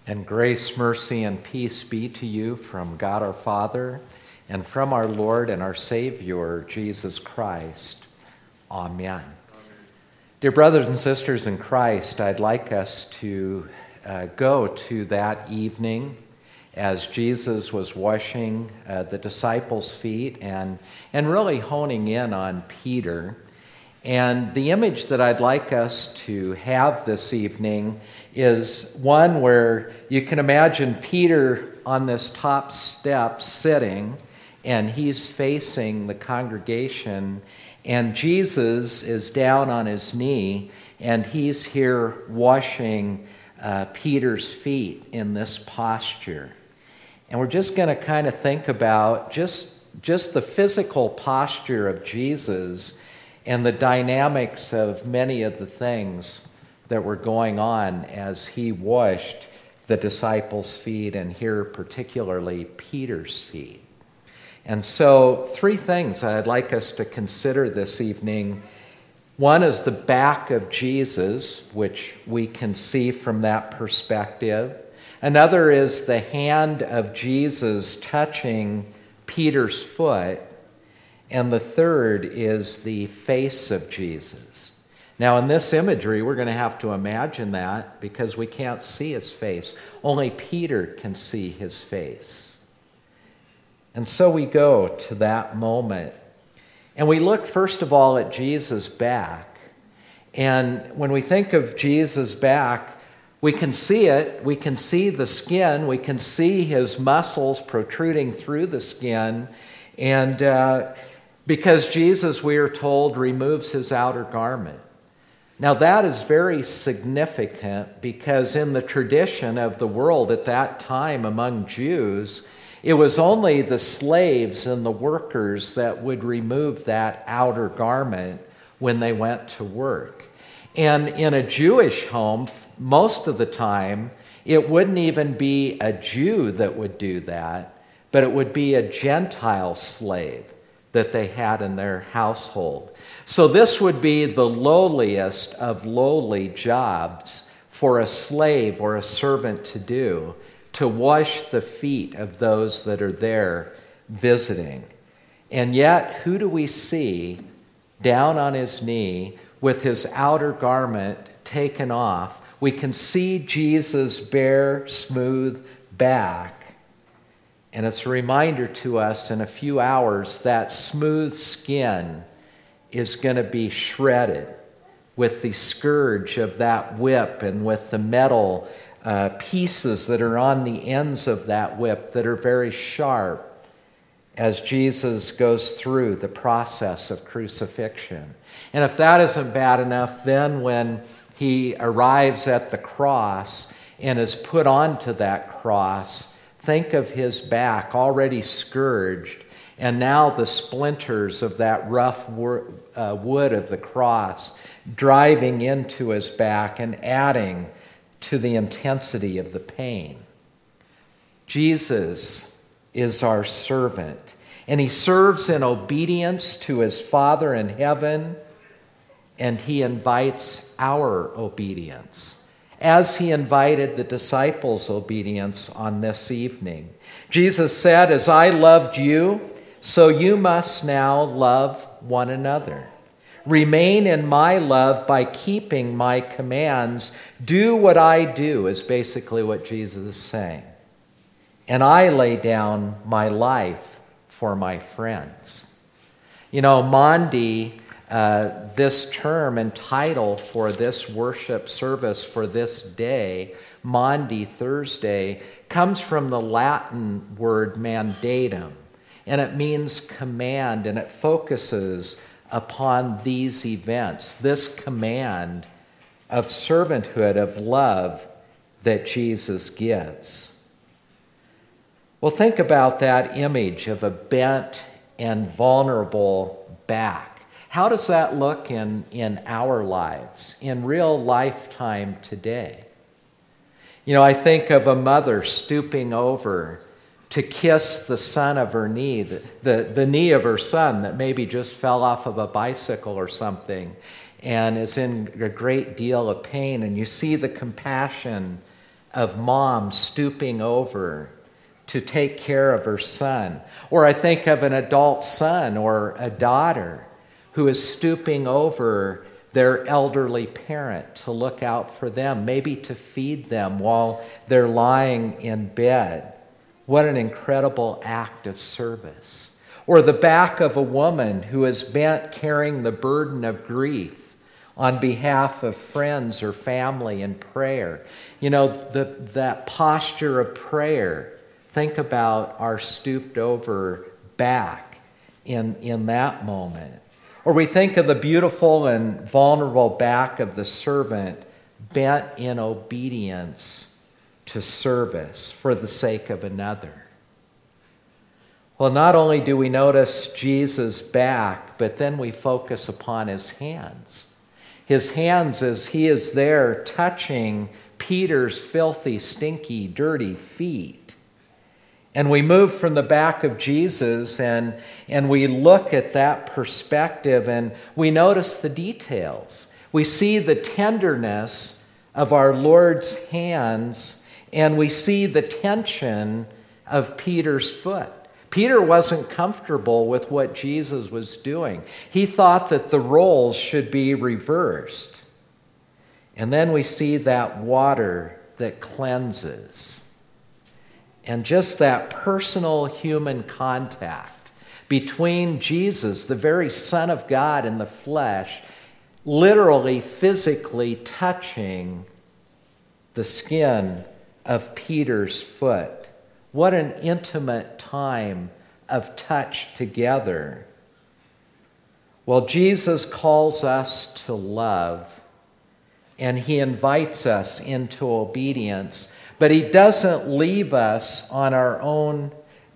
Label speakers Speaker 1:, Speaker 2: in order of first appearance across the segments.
Speaker 1: And grace, mercy, and peace be to you from God our Father and from our Lord and our Savior, Jesus Christ. Amen. Dear brothers and sisters in Christ, I'd like us to go to that evening as Jesus was washing the disciples' feet and really honing in on Peter. And the image that I'd like us to have this evening is one where you can imagine Peter on this top step sitting, and he's facing the congregation, and Jesus is down on his knee, and he's here washing Peter's feet in this posture. And we're just going to kind of think about just the physical posture of Jesus and the dynamics of many of the things that were going on as he washed the disciples' feet, and here particularly Peter's feet. And so 3 things I'd like us to consider this evening. One is the back of Jesus, which we can see from that perspective. Another is the hand of Jesus touching Peter's foot. And the third is the face of Jesus. Now, in this imagery, we're going to have to imagine that because we can't see his face. Only Peter can see his face. And so we go to that moment. And we look, first of all, at Jesus' back. And when we think of Jesus' back, we can see it. We can see the skin. We can see his muscles protruding through the skin. And because Jesus, we are told, removes his outer garment. Now that is very significant because in the tradition of the world at that time among Jews, it was only the slaves and the workers that would remove that outer garment when they went to work. And in a Jewish home, most of the time, it wouldn't even be a Jew that would do that, but it would be a Gentile slave that they had in their household. So this would be the lowliest of lowly jobs for a slave or a servant to do, to wash the feet of those that are there visiting. And yet, who do we see down on his knee with his outer garment taken off? We can see Jesus' bare, smooth back. And it's a reminder to us in a few hours that smooth skin is going to be shredded with the scourge of that whip and with the metal pieces that are on the ends of that whip that are very sharp as Jesus goes through the process of crucifixion. And if that isn't bad enough, then when he arrives at the cross and is put onto that cross, think of his back already scourged, and now the splinters of that rough wood of the cross driving into his back and adding to the intensity of the pain. Jesus is our servant, and he serves in obedience to his Father in heaven, and he invites our obedience, as he invited the disciples' obedience on this evening. Jesus said, "As I loved you, so you must now love one another. Remain in my love by keeping my commands. Do what I do," is basically what Jesus is saying. "And I lay down my life for my friends." You know, Maundy, this term and title for this worship service for this day, Maundy Thursday, comes from the Latin word mandatum, and it means command, and it focuses upon these events, this command of servanthood, of love that Jesus gives. Well, think about that image of a bent and vulnerable back. How does that look in our lives, in real lifetime today? You know, I think of a mother stooping over to kiss the son of her knee, the knee of her son that maybe just fell off of a bicycle or something and is in a great deal of pain. And you see the compassion of mom stooping over to take care of her son. Or I think of an adult son or a daughter who is stooping over their elderly parent to look out for them, maybe to feed them while they're lying in bed. What an incredible act of service. Or the back of a woman who is bent carrying the burden of grief on behalf of friends or family in prayer. You know, that posture of prayer. Think about our stooped over back in that moment. Or we think of the beautiful and vulnerable back of the servant bent in obedience to service for the sake of another. Well, not only do we notice Jesus' back, but then we focus upon his hands. His hands as he is there touching Peter's filthy, stinky, dirty feet. And we move from the back of Jesus and we look at that perspective and we notice the details. We see the tenderness of our Lord's hands and we see the tension of Peter's foot. Peter wasn't comfortable with what Jesus was doing. He thought that the roles should be reversed. And then we see that water that cleanses. And just that personal human contact between Jesus, the very Son of God in the flesh, literally, physically touching the skin of Peter's foot. What an intimate time of touch together. Well, Jesus calls us to love, and he invites us into obedience. But he doesn't leave us on our own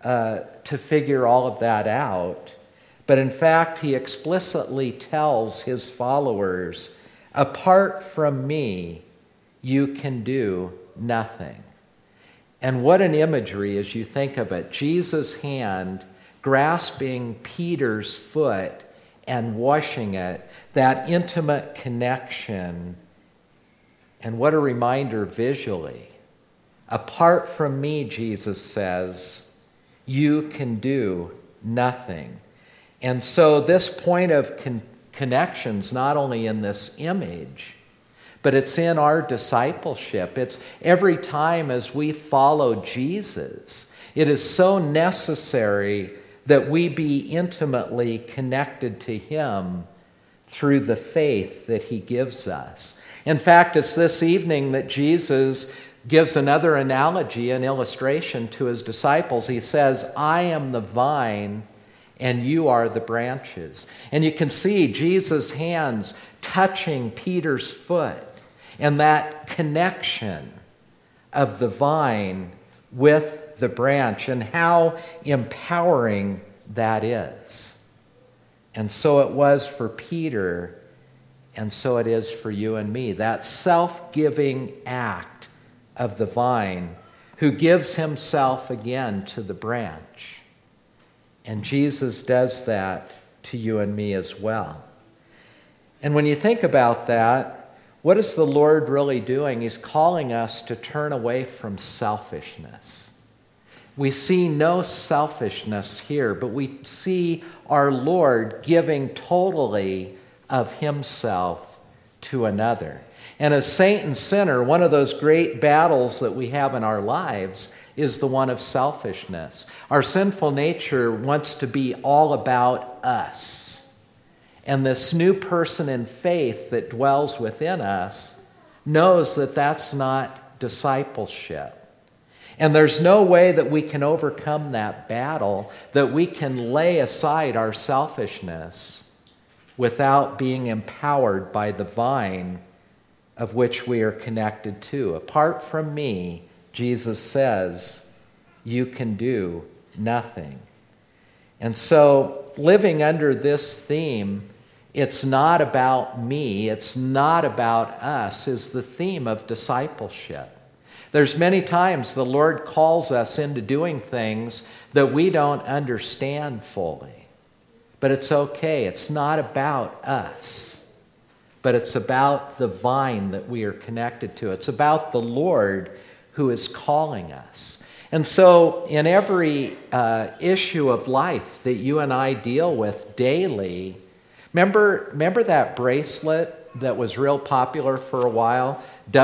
Speaker 1: to figure all of that out. But in fact, he explicitly tells his followers, apart from me, you can do nothing. And what an imagery as you think of it. Jesus' hand grasping Peter's foot and washing it, that intimate connection. And what a reminder visually. Apart from me, Jesus says, you can do nothing. And so this point of connection's not only in this image, but it's in our discipleship. It's every time as we follow Jesus, it is so necessary that we be intimately connected to him through the faith that he gives us. In fact, it's this evening that Jesus gives another analogy, an illustration to his disciples. He says, I am the vine and you are the branches. And you can see Jesus' hands touching Peter's foot and that connection of the vine with the branch and how empowering that is. And so it was for Peter, and so it is for you and me. That self-giving act of the vine who gives himself again to the branch. And Jesus does that to you and me as well. And when you think about that, what is the Lord really doing? He's calling us to turn away from selfishness. We see no selfishness here, but we see our Lord giving totally of himself to another. And as saint and sinner, one of those great battles that we have in our lives is the one of selfishness. Our sinful nature wants to be all about us. And this new person in faith that dwells within us knows that that's not discipleship. And there's no way that we can overcome that battle, that we can lay aside our selfishness without being empowered by the vine of which we are connected to. Apart from me, Jesus says, you can do nothing. And so, living under this theme, it's not about me, it's not about us, is the theme of discipleship. There's many times the Lord calls us into doing things that we don't understand fully. But it's okay. It's not about us. But it's about the vine that we are connected to. It's about the Lord who is calling us. And so in every issue of life that you and I deal with daily, remember that bracelet that was real popular for a while,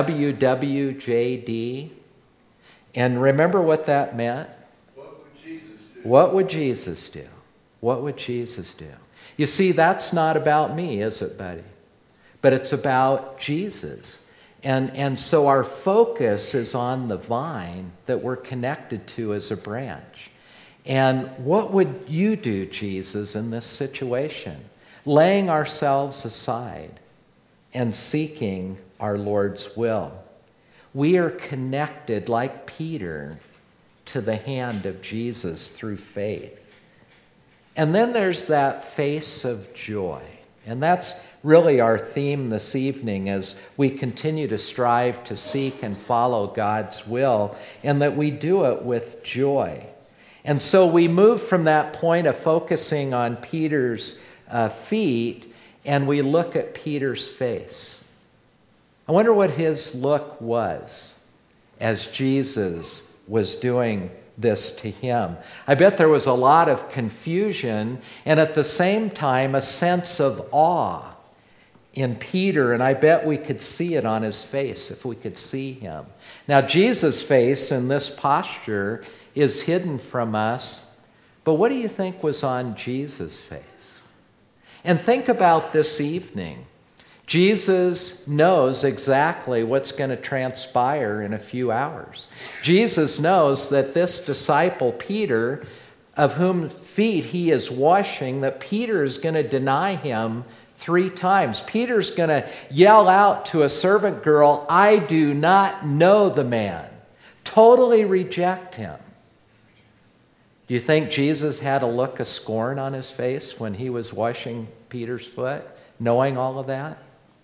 Speaker 1: WWJD? And remember what that meant?
Speaker 2: What would Jesus do?
Speaker 1: What would Jesus do? What would Jesus do? You see, that's not about me, is it, buddy? But it's about Jesus. And so our focus is on the vine that we're connected to as a branch. And what would you do, Jesus, in this situation? Laying ourselves aside and seeking our Lord's will. We are connected, like Peter, to the hand of Jesus through faith. And then there's that face of joy. And that's really our theme this evening as we continue to strive to seek and follow God's will, and that we do it with joy. And so we move from that point of focusing on Peter's feet, and we look at Peter's face. I wonder what his look was as Jesus was doing this to him. I bet there was a lot of confusion and at the same time a sense of awe in Peter, and I bet we could see it on his face if we could see him. Now, Jesus' face in this posture is hidden from us, but what do you think was on Jesus' face? And think about this evening. Jesus knows exactly what's going to transpire in a few hours. Jesus knows that this disciple, Peter, of whom feet he is washing, that Peter is going to deny him 3 times. Peter's going to yell out to a servant girl, "I do not know the man." Totally reject him. Do you think Jesus had a look of scorn on his face when he was washing Peter's foot, knowing all of that?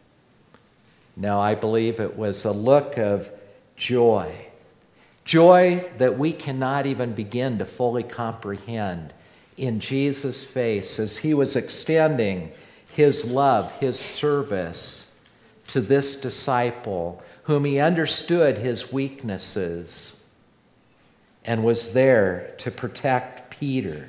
Speaker 1: No, I believe it was a look of joy. Joy that we cannot even begin to fully comprehend in Jesus' face as he was extending his love, his service to this disciple whom he understood his weaknesses and was there to protect Peter.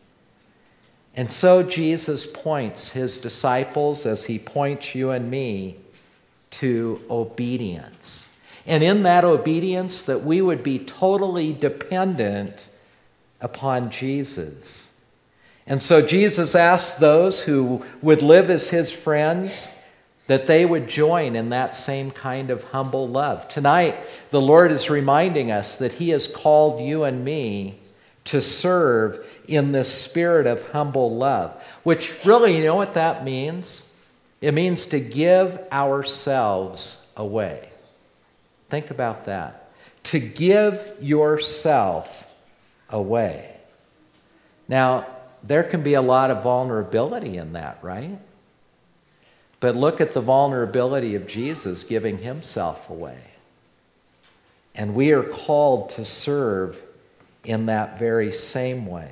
Speaker 1: And so Jesus points his disciples, as he points you and me, to obedience. And in that obedience, that we would be totally dependent upon Jesus. And so Jesus asked those who would live as his friends that they would join in that same kind of humble love. Tonight, the Lord is reminding us that he has called you and me to serve in this spirit of humble love, which really, you know what that means? It means to give ourselves away. Think about that. To give yourself away. Now, there can be a lot of vulnerability in that, right? But look at the vulnerability of Jesus giving himself away. And we are called to serve in that very same way.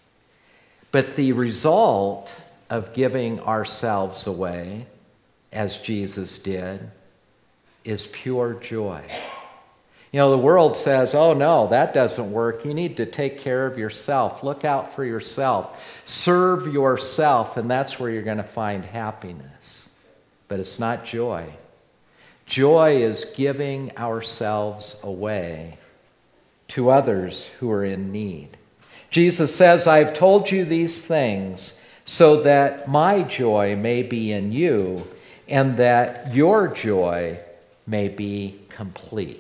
Speaker 1: But the result of giving ourselves away, as Jesus did, is pure joy. You know, the world says, "Oh no, that doesn't work. You need to take care of yourself. Look out for yourself. Serve yourself, and that's where you're going to find happiness." But it's not joy. Joy is giving ourselves away to others who are in need. Jesus says, "I've told you these things so that my joy may be in you and that your joy may be complete."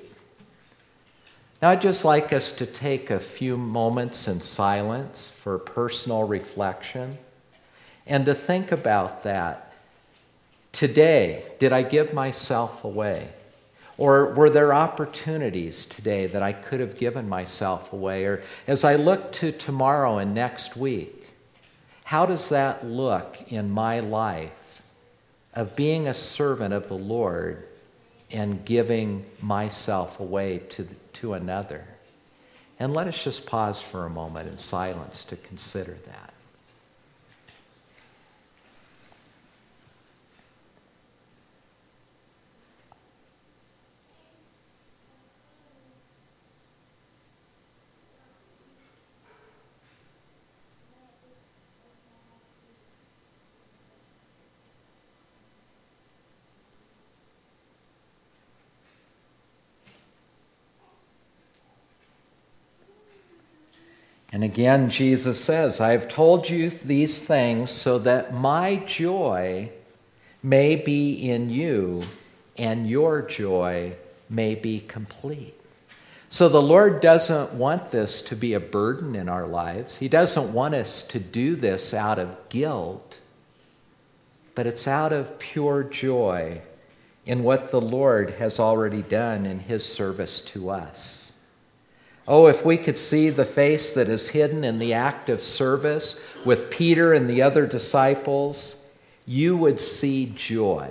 Speaker 1: Now, I'd just like us to take a few moments in silence for personal reflection and to think about that. Today, did I give myself away? Or were there opportunities today that I could have given myself away? Or as I look to tomorrow and next week, how does that look in my life of being a servant of the Lord and giving myself away to another? And let us just pause for a moment in silence to consider that. And again, Jesus says, I have told you these things so that my joy may be in you and your joy may be complete. So the Lord doesn't want this to be a burden in our lives. He doesn't want us to do this out of guilt, but it's out of pure joy in what the Lord has already done in his service to us. Oh, if we could see the face that is hidden in the act of service with Peter and the other disciples, you would see joy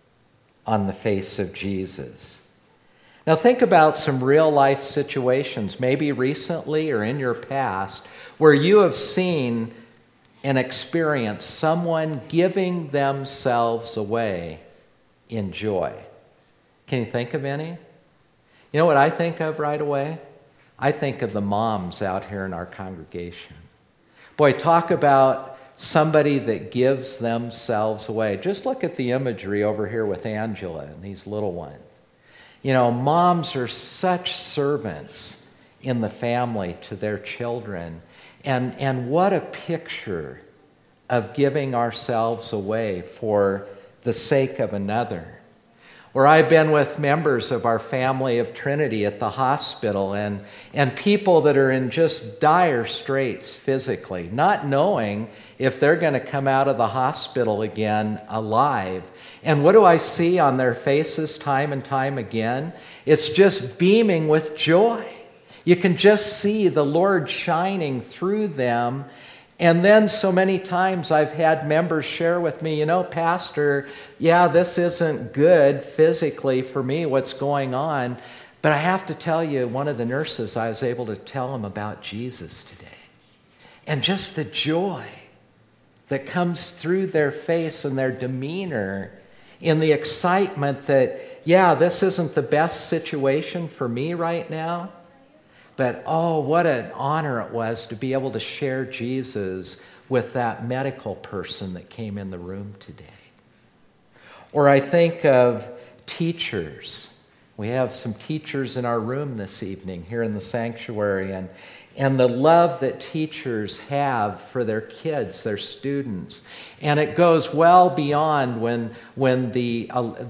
Speaker 1: on the face of Jesus. Now think about some real life situations, maybe recently or in your past, where you have seen and experienced someone giving themselves away in joy. Can you think of any? You know what I think of right away? I think of the moms out here in our congregation. Boy, talk about somebody that gives themselves away. Just look at the imagery over here with Angela and these little ones. You know, moms are such servants in the family to their children. And what a picture of giving ourselves away for the sake of another. Or I've been with members of our family of Trinity at the hospital and people that are in just dire straits physically, not knowing if they're going to come out of the hospital again alive. And what do I see on their faces time and time again? It's just beaming with joy. You can just see the Lord shining through them. And then so many times I've had members share with me, you know, Pastor, yeah, this isn't good physically for me, what's going on. But I have to tell you, one of the nurses, I was able to tell them about Jesus today. And just the joy that comes through their face and their demeanor in the excitement that, yeah, this isn't the best situation for me right now. But, oh, what an honor it was to be able to share Jesus with that medical person that came in the room today. Or I think of teachers. We have some teachers in our room this evening here in the sanctuary, and the love that teachers have for their kids, their students. And it goes well beyond when the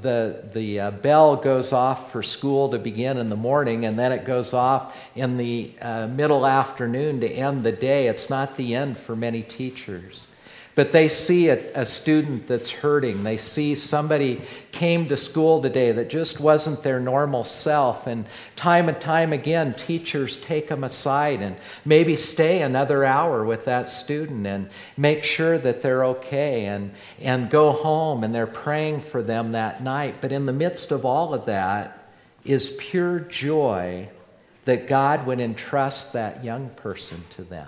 Speaker 1: bell goes off for school to begin in the morning, and then it goes off in the middle afternoon to end the day. It's not the end for many teachers. But they see a student that's hurting. They see somebody came to school today that just wasn't their normal self. And time again, teachers take them aside and maybe stay another hour with that student and make sure that they're okay and go home, and they're praying for them that night. But in the midst of all of that is pure joy that God would entrust that young person to them.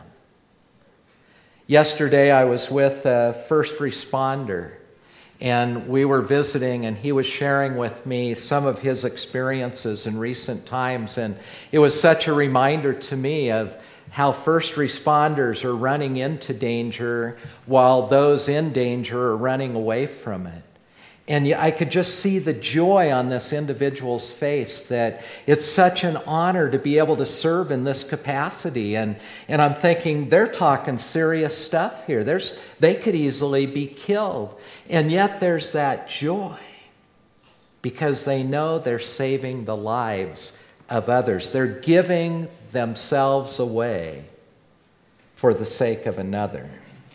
Speaker 1: Yesterday, I was with a first responder, and we were visiting, and he was sharing with me some of his experiences in recent times, and it was such a reminder to me of how first responders are running into danger while those in danger are running away from it. And I could just see the joy on this individual's face that it's such an honor to be able to serve in this capacity. And I'm thinking, they're talking serious stuff here. They could easily be killed. And yet there's that joy because they know they're saving the lives of others. They're giving themselves away for the sake of another.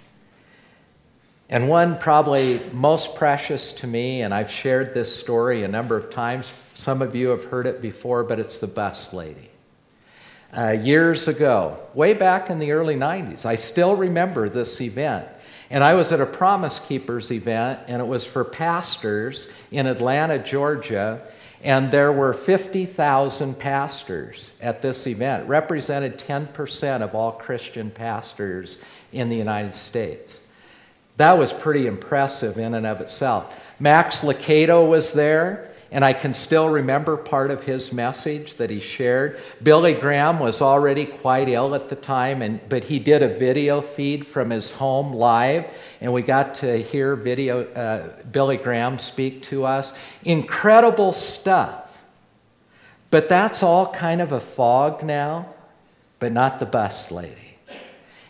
Speaker 1: And one probably most precious to me, and I've shared this story a number of times. Some of you have heard it before, but it's the bus lady. Years ago, way back in the early 90s, I still remember this event. And I was at a Promise Keepers event, and it was for pastors in Atlanta, Georgia. And there were 50,000 pastors at this event. It represented 10% of all Christian pastors in the United States. That was pretty impressive in and of itself. Max Lucado was there, and I can still remember part of his message that he shared. Billy Graham was already quite ill at the time, but he did a video feed from his home live, and we got to hear Billy Graham speak to us. Incredible stuff. But that's all kind of a fog now, but not the bus lady.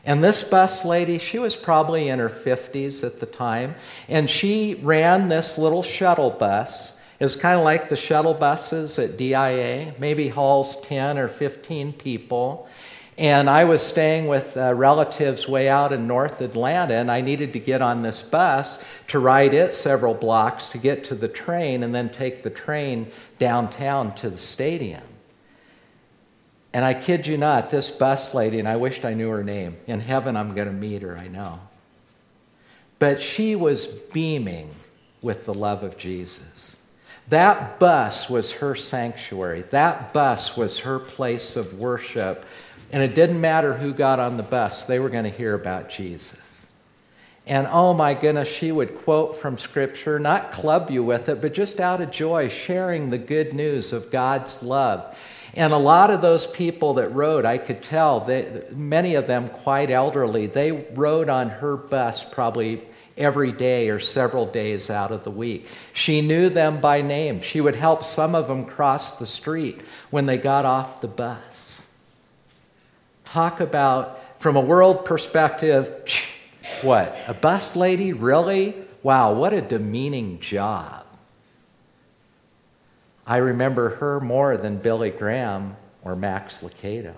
Speaker 1: And this bus lady, she was probably in her 50s at the time, and she ran this little shuttle bus. It was kind of like the shuttle buses at DIA, maybe hauls 10 or 15 people. And I was staying with relatives way out in North Atlanta, and I needed to get on this bus to ride it several blocks to get to the train and then take the train downtown to the stadium. And I kid you not, this bus lady, and I wished I knew her name. In heaven, I'm going to meet her, I know. But she was beaming with the love of Jesus. That bus was her sanctuary. That bus was her place of worship. And it didn't matter who got on the bus, they were going to hear about Jesus. And oh my goodness, she would quote from Scripture, not club you with it, but just out of joy, sharing the good news of God's love. And a lot of those people that rode, I could tell, many of them quite elderly, they rode on her bus probably every day or several days out of the week. She knew them by name. She would help some of them cross the street when they got off the bus. Talk about, from a world perspective, what? A bus lady? Really? Wow, what a demeaning job. I remember her more than Billy Graham or Max Lucado.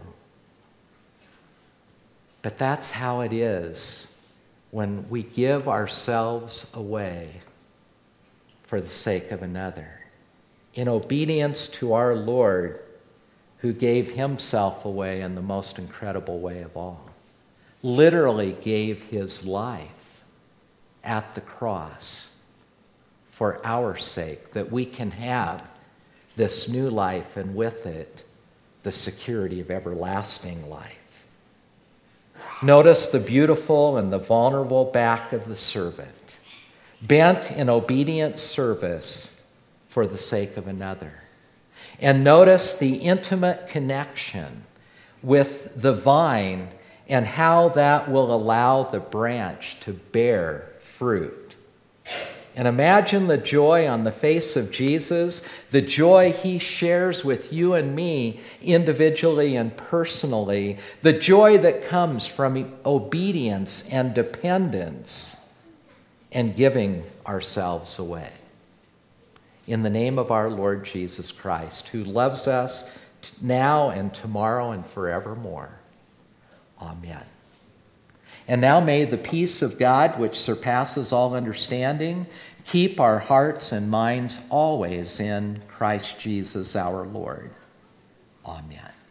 Speaker 1: But that's how it is when we give ourselves away for the sake of another. In obedience to our Lord, who gave himself away in the most incredible way of all. Literally gave his life at the cross for our sake, that we can have this new life, and with it, the security of everlasting life. Notice the beautiful and the vulnerable back of the servant, bent in obedient service for the sake of another. And notice the intimate connection with the vine and how that will allow the branch to bear fruit. And imagine the joy on the face of Jesus, the joy he shares with you and me individually and personally, the joy that comes from obedience and dependence and giving ourselves away. In the name of our Lord Jesus Christ, who loves us now and tomorrow and forevermore. Amen. And now may the peace of God, which surpasses all understanding, keep our hearts and minds always in Christ Jesus our Lord. Amen.